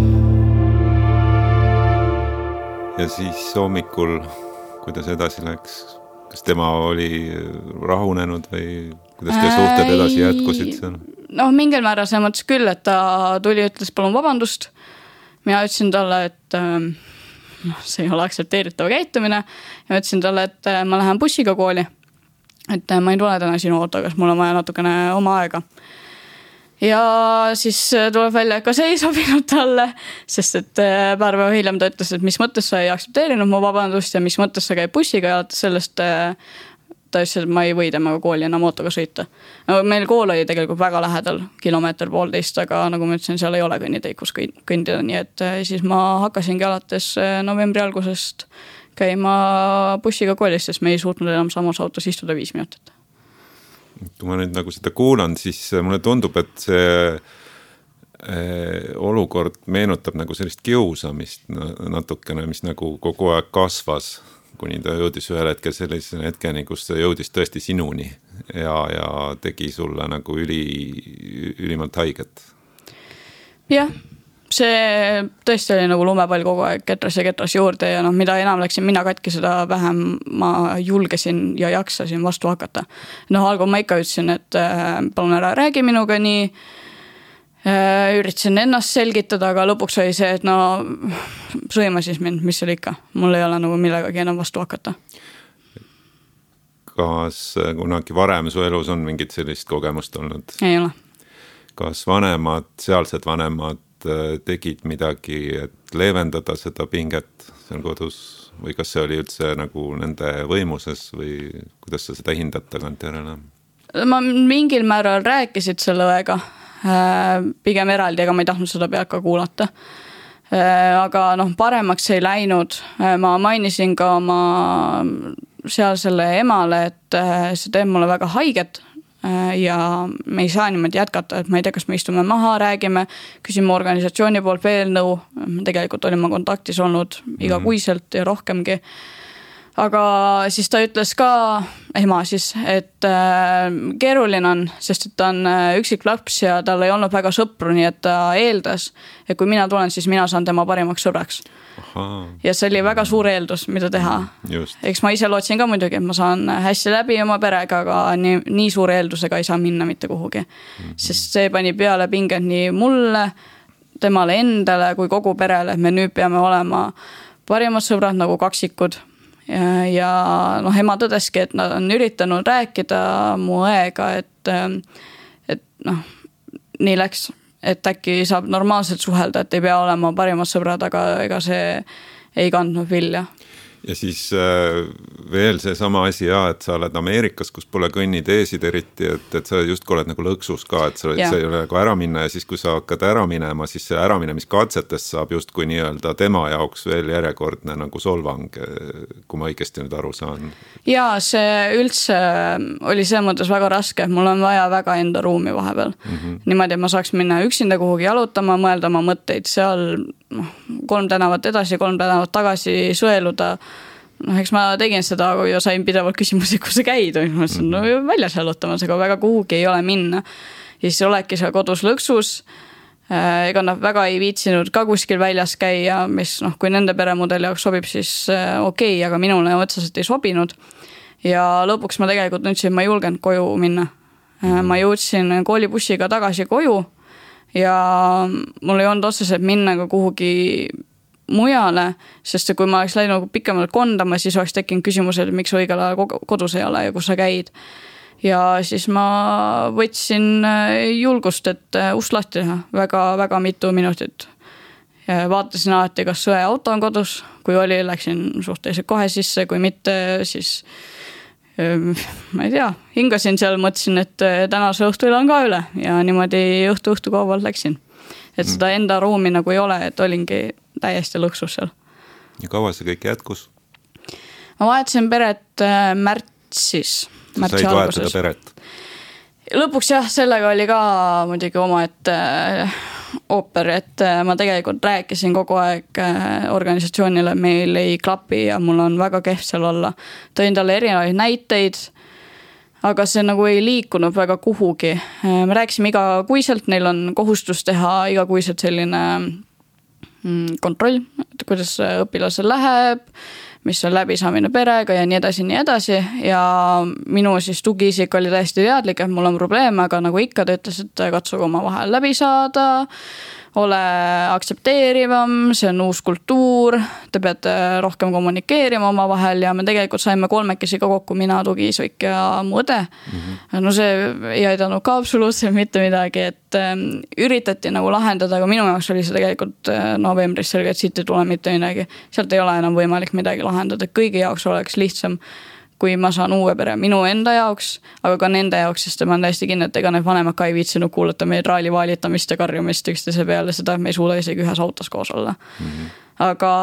Ja siis hommikul, kuidas edasi läks? Kas tema oli rahunenud või kuidas te suhted edasi jätkusid seal? Mingil määral see mõttes küll, et ta tuli, ütles palun vabandust. Mina ütlesin talle, et see ei ole aktsepteeritav käitumine ja ütlesin talle, et ma lähen bussiga kooli, et ma ei tule täna sinu autoga, kas mul on vaja natukene oma aega. Ja siis tuleb välja, et ka see ei sobinud talle, sest et paar päeva hiljem ta ütles, et mis mõttes sa ei aktsepteerinud mu vabandust ja mis mõttes sa käib bussiga ja alates sellest ta ütles, et ma ei või temaga kooli enam autoga sõita. Meil kool oli tegelikult väga lähedal, 1,5 kilomeetrit, aga nagu ma ütlesin, seal ei ole kõnniteid, kus kõndida, nii et siis ma hakkasingi alates novembri algusest käima bussiga koolis, sest me ei suutnud enam samas autos istuda 5 minutit. Kui ma nüüd nagu seda kuulan, siis mulle tundub, et see olukord meenutab nagu sellist kiusamist natukene, mis nagu kogu aeg kasvas, kuni ta jõudis ühel hetkel sellise hetkeni, kus ta jõudis tõesti sinuni ja tegi sulle nagu ülimalt haiget. Jah, see tõesti oli nagu lumepall kogu aeg ketras juurde ja mida enam läksin mina katki, seda vähem ma julgesin ja jaksasin vastu hakata. Algul ma ikka ütlesin, et palun ära räägi minuga nii, üritasin ennast selgitada, aga lõpuks oli see, et sõima siis mind, mis oli ikka. Mul ei ole nagu millegagi enam vastu hakata. Kas kunagi varem su elus on mingit sellist kogemust olnud? Ei ole. Kas sealsed vanemad tegid midagi, et leevendada seda pinget seal kodus või kas see oli üldse nagu nende võimuses või kuidas sa seda hindad tagantjärele? Ma mingil määral rääkisid selle õega, pigem eraldi, aga ma ei tahtnud seda pealt ka kuulata. Aga paremaks ei läinud. Ma mainisin ka oma sealsele emale, et see teeb mulle väga haiget ja me ei saa niimoodi jätkata, et ma ei tea, kas me istume maha, räägime, küsime organisatsiooni poolt veel nõu. Tegelikult olin ma kontaktis olnud igakuiselt ja rohkemgi. Aga siis ta ütles ka, ema siis, et keeruline on, sest et ta on üksik laps ja tal ei olnud väga sõpru, nii et ta eeldas, et kui mina tulen, siis mina saan tema parimaks sõbraks. Aha. Ja see oli väga suur eeldus, mida teha. Just. Eks ma ise lootsin ka muidugi, et ma saan hästi läbi oma perega, aga nii suure eeldusega ei saa minna mitte kuhugi. Sest see pani peale pinget nii mulle, temale endale kui kogu perele, et me nüüd peame olema parimad sõbrad nagu kaksikud. Ja ema tõdeski, et nad on üritanud rääkida mu õega, et nii läks, et äkki saab normaalselt suhelda, et ei pea olema parimad sõbrad, aga ega see ei kandnud vilja. Ja siis veel see sama asi, et sa oled Ameerikas, kus pole kõnniteesid eriti, et sa justkui oled nagu lõksus ka, et sa ei ole nagu ära minna ja siis kui sa hakkad ära minema, siis see äraminemiskatsetest saab justkui nii-öelda tema jaoks veel järjekordne nagu solvang, kui ma õigesti nüüd aru saan. Ja see üldse oli see mõttes väga raske, mul on vaja väga enda ruumi vahepeal. Niimoodi, et ma saaks minna üksinda kuhugi jalutama, mõelda oma mõtteid seal 3 tänavat edasi, 3 tänavat tagasi sõeluda. Eks ma tegin seda, ja sain pidevalt küsimusi, kus sa käid. Ma ütlesin, väljas jalutamas, aga väga kuhugi ei ole minna. Ja siis oledki seal kodus lõksus. Ega nad väga ei viitsinud ka kuskil väljas käia, mis kui nende peremudeli jaoks sobib, siis okei, aga minule otseselt ei sobinud. ja lõpuks ma tegelikult tundsin, ma ei julgenud koju minna. Ma jõudsin koolibussiga tagasi koju ja mul ei olnud otseselt minna ka kuhugi mujale, sest kui ma oleks läinud pikemalt kondama, siis oleks tekkinud küsimus, et miks õigel ajal kodus ei ole ja kus sa käid. Ja siis ma võtsin julgust, et ust lahti teha väga mitu minutit. Ja vaatasin alati, kas sõe auto on kodus, kui oli, läksin suhteliselt kohe sisse, kui mitte, siis ma ei tea, hingasin seal, mõtlesin, et tänase õhtul on ka üle ja niimoodi õhtu kauvalt läksin. Et seda enda ruumi nagu ei ole, et olingi täiesti lõksus seal. Ja kaua see kõik jätkus? Ma vahetasin peret märtsis. Sa said vahetada peret? Lõpuks jah, sellega oli ka muidugi oma, et ooper, et ma tegelikult rääkisin kogu aeg organisatsioonile, meil ei klapi ja mul on väga kehv seal olla. Tõin talle erinevaid näiteid, aga see nagu ei liikunud väga kuhugi. Me rääkisime igakuiselt, neil on kohustus teha igakuiselt selline kontroll, et kuidas õpilasel läheb, mis on läbisaamine perega ja nii edasi ja minu siis tugiisik oli täiesti teadlik, et mul on probleeme, aga nagu ikka ta ütles, et katsuge oma vahel läbi saada, ole aktsepteerivam, see on uus kultuur, te peate rohkem kommunikeerima oma vahel ja me tegelikult saime kolmekesi ka kokku, mina, tugiisik ja mu õde. No see ei aidanud ka absoluutselt mitte midagi, et üritati nagu lahendada, aga minu jaoks oli see tegelikult novembris selge, et siit ei tule mitte midagi. Sealt ei ole enam võimalik midagi lahendada, kõigi jaoks oleks lihtsam, kui ma saan uue pere minu enda jaoks, aga ka nende jaoks, sest ma olen täiesti kinni, et ega need vanemad ka ei viitsinud kuulata meie traali vaalitamist ja karjumist üksteise peale seda, et me ei suuda isegi ühes autos koos olla. Aga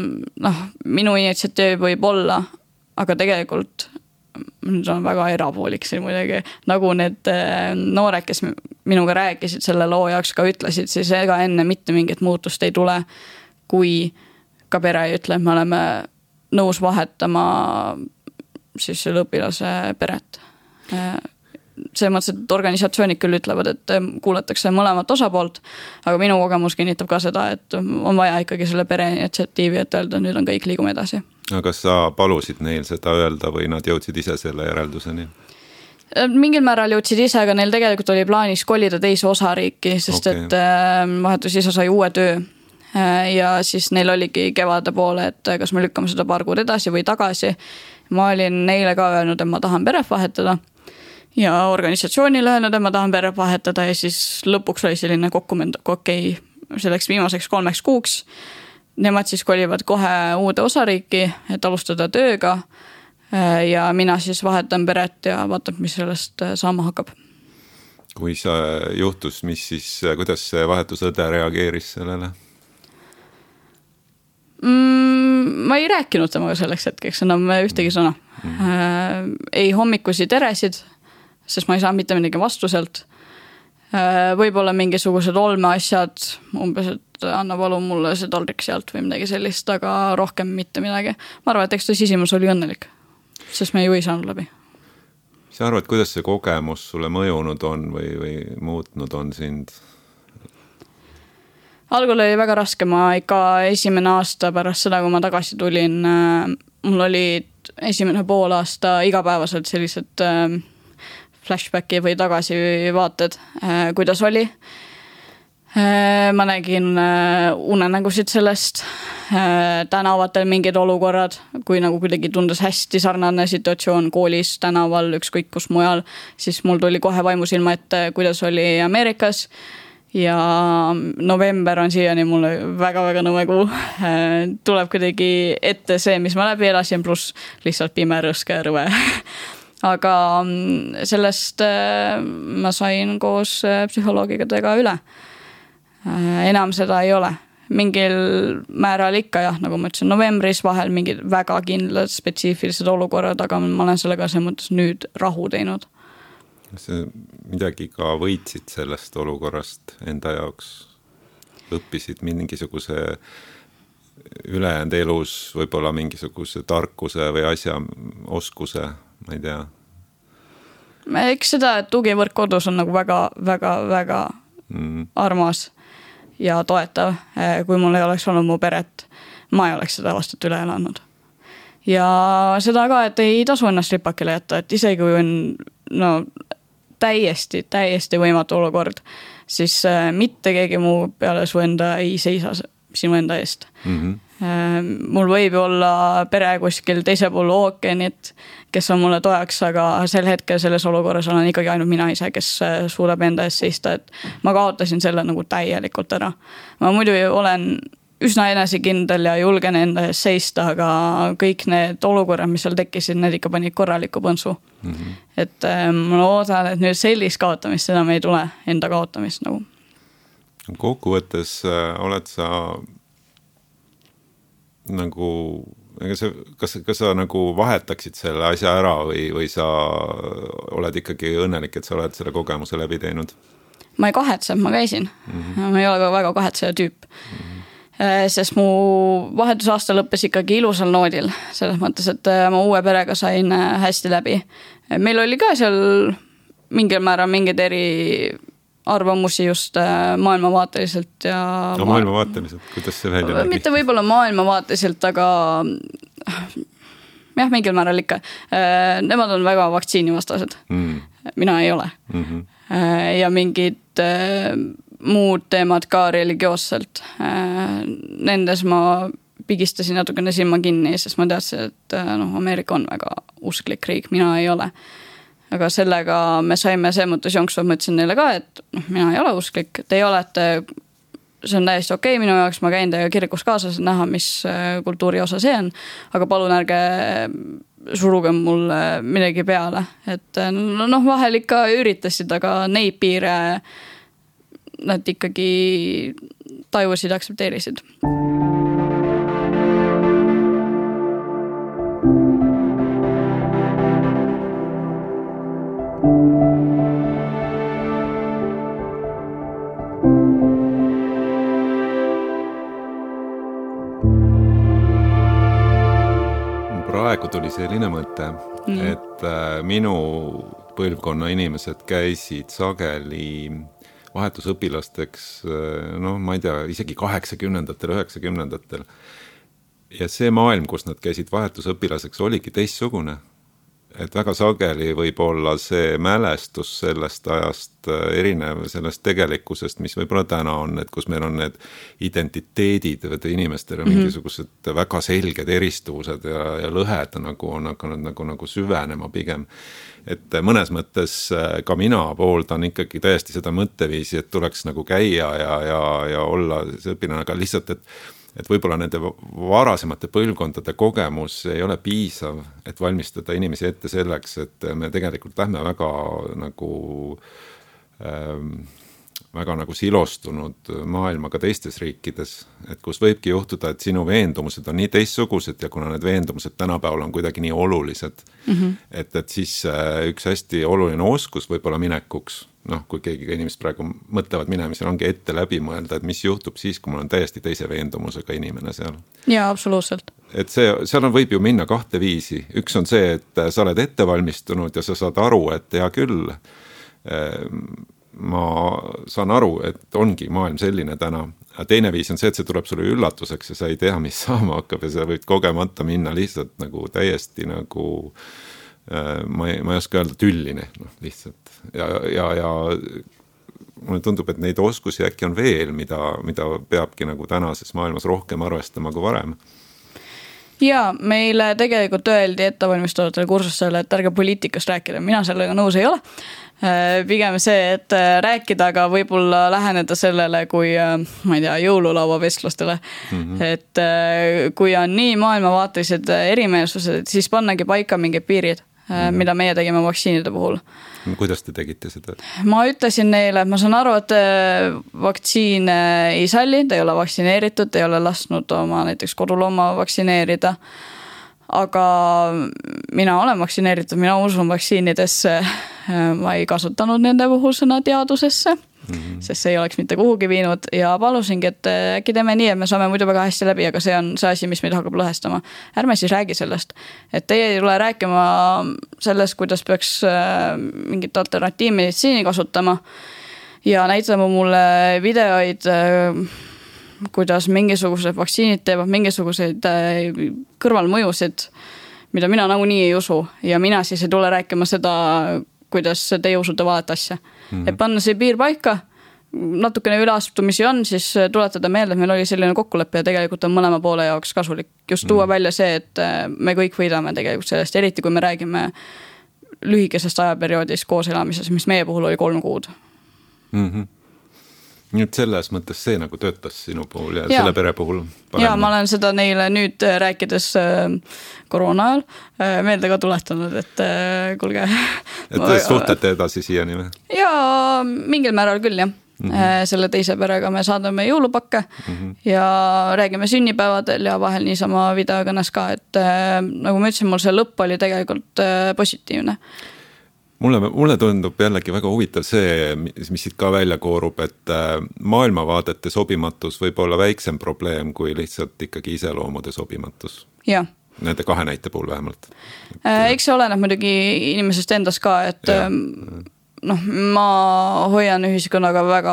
minu initsiatiiv võib olla, aga tegelikult nüüd on väga erapoolik siin muidugi, nagu need noored, kes minuga rääkisid selle loo jaoks ka ütlesid, siis ega enne mitte mingit muutust ei tule, kui ka pere ei ütle, et me oleme nõus vahetama siis selle õpilase peret. See mõttes, et organisatsioonid küll ütlevad, et kuulatakse mõlemat osapoolt, aga minu kogemus kinnitab ka seda, et on vaja ikkagi selle pere initsiatiivi, et öelda, nüüd on kõik liigume edasi. Aga sa palusid neil seda öelda või nad jõudsid ise selle järelduseni? Mingil määral jõudsid ise, aga neil tegelikult oli plaanis kolida teise osariiki, sest et vahetus ise sai uue töö. Ja siis neil oligi kevade poole, et kas me lükkame seda paar kuud edasi või tagasi. Ma olin neile ka öelnud, et ma tahan peret vahetada ja organisatsioonile öelnud, et ma tahan peret vahetada ja siis lõpuks oli selline kokkument, okei, selleks viimaseks 3 kuuks. Nemad siis kolivad kohe uude osariiki, et alustada tööga ja mina siis vahetan peret ja vaatab, mis sellest saama hakkab. Kui see juhtus, kuidas see vahetusõde reageeris sellele? Ma ei rääkinud temaga selleks hetkeks enam ühtegi sõna. Ei hommikusi teresid, sest ma ei saa mitte midagi vastuselt. Võib-olla mingisugused olmeasjad, umbes, et anna palun mulle see taldrik sealt või midagi sellist, aga rohkem mitte midagi. Ma arvan, et eks ta sisimus oli õnnelik, sest me ju ei saanud läbi. Sa arvad, kuidas see kogemus sulle mõjunud on või muutnud on sind? Algul oli väga raske, ma ikka esimene aasta pärast seda, kui ma tagasi tulin, mul oli esimene pool aasta igapäevaselt sellised flashbacki või tagasi vaated, kuidas oli. Ma nägin unenägusid sellest, tänavatel mingid olukorrad, kui nagu kuidagi tundus hästi sarnane situatsioon koolis, tänaval, ükskõik kus mujal, siis mul tuli kohe vaimusilma ette, kuidas oli Ameerikas. Ja november on siiani mulle väga nõmekuu. Tuleb kuidagi ette see, mis ma läbi elasin, pluss lihtsalt pime, rõske ja rõve. Aga sellest ma sain koos psühholoogidega üle. Enam seda ei ole. Mingil määral ikka jah, nagu ma ütlesin, novembris vahel mingid väga kindlad spetsiifilised olukorrad, aga ma olen sellega see mõttes nüüd rahu teinud. Sa midagi ka võitsid sellest olukorrast enda jaoks? Õppisid mingisuguse ülejäänud elus võib-olla mingisuguse tarkuse või asja oskuse, ma ei tea. Eks seda, et tugivõrk kodus on nagu väga armas ja toetav. Kui mul ei oleks olnud mu peret, ma ei oleks seda aastat üle elanud. ja seda ka, et ei tasu ennast ripakile jätta, et isegi kui on täiesti võimatu olukord, siis mitte keegi muu peale su enda ei seisa sinu enda eest. Mul võib olla pere kuskil teise pool ookeanit, kes on mulle toeks, aga sel hetkel selles olukorras olen ikkagi ainult mina ise, kes suudab enda eest seista, et ma kaotasin selle nagu täielikult ära. Ma muidu olen üsna enesekindel ja julgen enda eest seista, aga kõik need olukorrad, mis seal tekkisid, need ikka panid korraliku põntsu. Et ma loodan, et nüüd sellist kaotamist enam ei tule, enda kaotamist nagu. Kokkuvõttes oled sa nagu, kas sa nagu vahetaksid selle asja ära või sa oled ikkagi õnnelik, et sa oled selle kogemuse läbi teinud? Ma ei kahetse, ma käisin. Ma ei ole ka väga kahetseja tüüp. Sest mu vahetusaasta lõppes ikkagi ilusal noodil, selles mõttes, et ma uue perega sain hästi läbi. Meil oli ka seal mingil määral mingid eri arvamusi just maailmavaateliselt ja... No maailmavaateliselt, kuidas see välja nägi? Mitte võib-olla maailmavaateliselt, aga jah, mingil määral ikka. Nemad on väga vaktsiinivastased. Mina ei ole. Ja mingid muud teemad ka religioosselt. Nendes ma pigistasin natukene silma kinni, sest ma teadsin, et Ameerika on väga usklik riik, mina ei ole. Aga sellega me saime see mõttes jonksu, mõtlesin neile ka, et mina ei ole usklik, te olete, see on täiesti okei minu jaoks, ma käin teiega kirikus kaasas näha, mis kultuuri osa see on, aga palun ärge suruge mulle midagi peale. Et vahel ikka üritasid, aga neid piire nad ikkagi tajusid, aktsepteerisid. Praegu tuli selline mõte, et minu põlvkonna inimesed käisid sageli vahetusõpilasteks, ma ei tea, isegi 80-ndatel, 90-ndatel. Ja see maailm, kus nad käisid vahetusõpilaseks, oligi teistsugune. Et väga sageli võib olla see mälestus sellest ajast erinev sellest tegelikkusest, mis võib-olla täna on, et kus meil on need identiteedid või inimestel on mingisugused väga selged eristuvused ja lõhed nagu on hakanud nagu süvenema pigem. Et mõnes mõttes ka mina pooldan ikkagi täiesti seda mõtteviisi, et tuleks nagu käia ja olla see õpilane, aga lihtsalt, et võib-olla nende varasemate põlvkondade kogemus ei ole piisav, et valmistada inimesi ette selleks, et me tegelikult lähme väga nagu silostunud maailmaga teistes riikides, et kus võibki juhtuda, et sinu veendumused on nii teistsugused ja kuna need veendumused tänapäeval on kuidagi nii olulised, et siis üks hästi oluline oskus võib-olla minekuks, kui keegi inimesed praegu mõtlevad minemisel, ongi ette läbi mõelda, et mis juhtub siis, kui mul on täiesti teise veendumusega inimene seal. Jaa, absoluutselt. Et seal võib ju minna kahte viisi. Üks on see, et sa oled ette valmistunud ja sa saad aru, et hea küll, ma saan aru, et ongi maailm selline täna. Teine viis on see, et see tuleb sulle üllatuseks ja sa ei tea, mis saama hakkab ja sa võid kogemata minna lihtsalt nagu täiesti nagu ma ei oska öelda tülline, lihtsalt. Ja mulle tundub, et neid oskusi äkki on veel, mida peabki nagu tänases maailmas rohkem arvestama kui varem. Jaa, meile tegelikult öeldi ettevalmistavatele kursusele, et ärge poliitikast rääkida, mina sellega nõus ei ole. Pigem see, et rääkida, aga võib-olla läheneda sellele, kui, ma ei tea, jõululaua vestlustele. Et kui on nii maailmavaatelised erimeelsused, siis pannagi paika mingid piirid, mida meie tegime vaktsiinide puhul. Kuidas te tegite seda? Ma ütlesin neile, et ma saan aru, et vaktsiin ei salli, te ei ole vaktsineeritud, te ei ole lasknud oma näiteks kodulooma vaktsineerida. Aga mina olen vaktsineeritud, mina usun vaktsiinidesse, ma ei kasutanud nende puhul sõna teadusesse, sest see ei oleks mitte kuhugi viinud ja palusingi, et äkki teeme nii, et me saame muidu väga hästi läbi, aga see on see asi, mis meid hakkab lõhestama. Ärme siis räägi sellest, et teie ei tule rääkima sellest, kuidas peaks mingit alternatiivmeditsiini kasutama ja näitama mulle videoid kuidas mingisugused vaktsiinid teevad mingisuguseid kõrvalmõjusid, mida mina nagunii ei usu ja mina siis ei tule rääkima seda, kuidas teie usute valet asja. Et panna see piir paika, natukene üleastumisi on, siis tuletada meelde, et meil oli selline kokkulepe ja tegelikult on mõlema poole jaoks kasulik. Just tuua välja see, et me kõik võidame tegelikult sellest, eriti kui me räägime lühikesest ajaperioodist koos elamises, mis meie puhul oli 3 kuud. Nüüd selles mõttes see nagu töötas sinu puhul ja selle pere puhul paremini. Ja ma olen seda neile nüüd rääkides koroona ajal meelde ka tuletanud, et kuulge. Et suhtlete edasi siiani või? Ja mingil määral küll, jah. Selle teise perega me saadame jõulupakke ja räägime sünnipäevadel ja vahel niisama videokõnes ka, et nagu ma ütlesin, mul see lõpp oli tegelikult positiivne. Mulle tundub jällegi väga huvitav see, mis siit ka välja koorub, et maailmavaadete sobimatus võib olla väiksem probleem kui lihtsalt ikkagi iseloomude sobimatus. Ja. Nende 2 näite puhul vähemalt. Eks see oleneb muidugi inimesest endas ka, et ma hoian ühiskonnaga väga,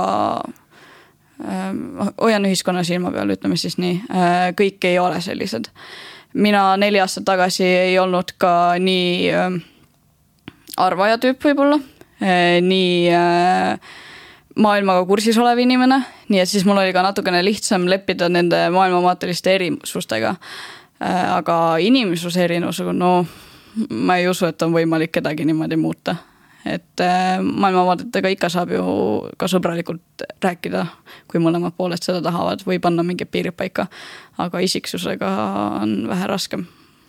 hoian ühiskonna silma peal, ütleme siis nii, kõik ei ole sellised. Mina 4 aastat tagasi ei olnud ka nii arvaja tüüp võib-olla, nii maailmaga kursis olev inimene, nii et siis mul oli ka natukene lihtsam leppida nende maailmavaateliste erinevustega. Aga inimsuse erinevusega, ma ei usu, et on võimalik kedagi niimoodi muuta. Et maailmavaadetega ikka saab ju ka sõbralikult rääkida, kui mõlemad pooled seda tahavad või panna mingid piirid paika, aga isiksusega on vähe raskem.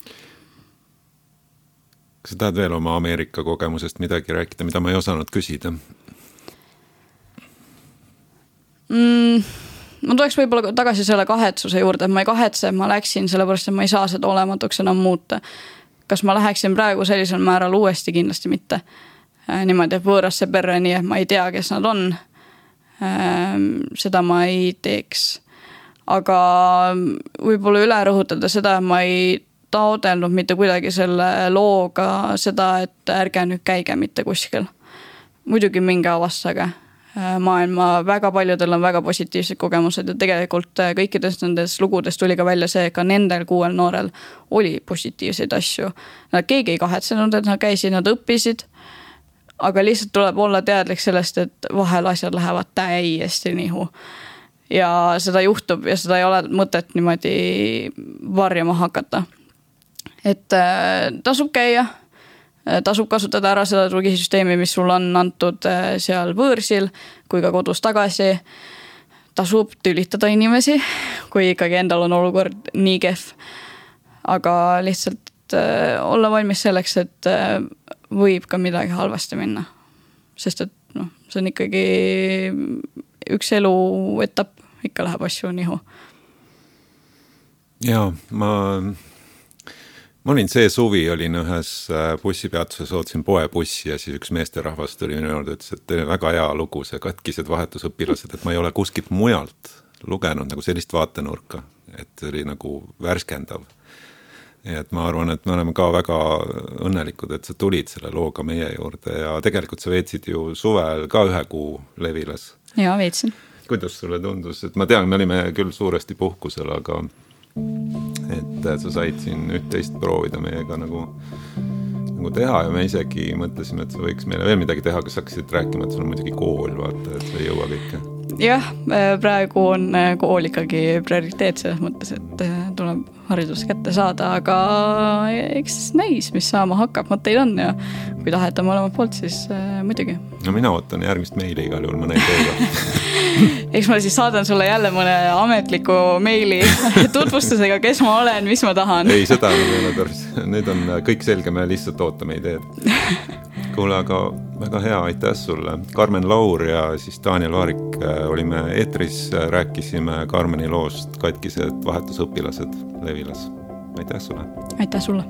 Kas sa tahad veel oma Ameerika kogemusest midagi rääkida, mida ma ei osanud küsida? Ma tuleks võib-olla tagasi selle kahetsuse juurde, et ma ei kahetse, ma läksin sellepärast, et ma ei saa seda olematuks enam muuta. Kas ma läheksin praegu sellisel määral uuesti? Kindlasti mitte. Niimoodi, et võõrasse perre nii, et ma ei tea, kes nad on. Seda ma ei teeks. Aga võib-olla üle rõhutada seda, et ma ei taodelnud mitte kuidagi selle looga seda, et ärge nüüd käige mitte kuskil. Muidugi minge avastage maailma, väga paljudel on väga positiivsed kogemused ja tegelikult kõikidest nendest lugudest tuli ka välja see, ka nendel 6 noorel oli positiivseid asju. Keegi ei kahetsenud, et nad käisid, nad õppisid, aga lihtsalt tuleb olla teadlik sellest, et vahel asjad lähevad täiesti nihu. Ja seda juhtub ja seda ei ole mõtet niimoodi varjama hakata. Et tasub käia, tasub kasutada ära seda tugisüsteemi, mis sul on antud seal võõrsil, kui ka kodus tagasi. Tasub tülitada inimesi, kui ikkagi endal on olukord nii kehv. Aga lihtsalt olla valmis selleks, et võib ka midagi halvasti minna. Sest et see on ikkagi üks elu etapp, ikka läheb asju nihu. Jaa, ma olin see suvi, olin ühes bussipeatuses, ootsin poebussi ja siis üks meesterahvas tuli minu juurde, ütles, et väga hea lugu, see katkised vahetusõpilased, et ma ei ole kuskilt mujalt lugenud nagu sellist vaatenurka, et see oli nagu värskendav. Ja et ma arvan, et me oleme ka väga õnnelikud, et sa tulid selle looga meie juurde ja tegelikult sa veetsid ju suvel ka 1 kuu Levilas. Jaa, veetsin. Kuidas sulle tundus? Et ma tean, me olime küll suuresti puhkusel, aga et sa said siin üht-teist proovida meiega nagu teha ja me isegi mõtlesime, et sa võiks meile veel midagi teha, kas hakkasid rääkima, et sul on muidugi kool, vaata, et sa ei jõua kõike. Jah, praegu on kool ikkagi prioriteet selles mõttes, et tuleb haridus kätte saada, aga eks näis, mis saama hakkab, mõtteid on ja kui taheta mõlemad poolt, siis muidugi. No mina ootan järgmist meili igal juhul mõne ideega. Eks ma siis saadan sulle jälle mõne ametliku meili tutvustusega, kes ma olen, mis ma tahan. Ei, seda nüüd on kõik selge, me lihtsalt ootame ideed. Kuule, aga väga hea, aitäh sulle. Karmen Laur ja siis Daniel Vaarik olime eetris, rääkisime Karmeni loost Katkised vahetusõpilased Levilas. Aitäh sulle. Aitäh sulle.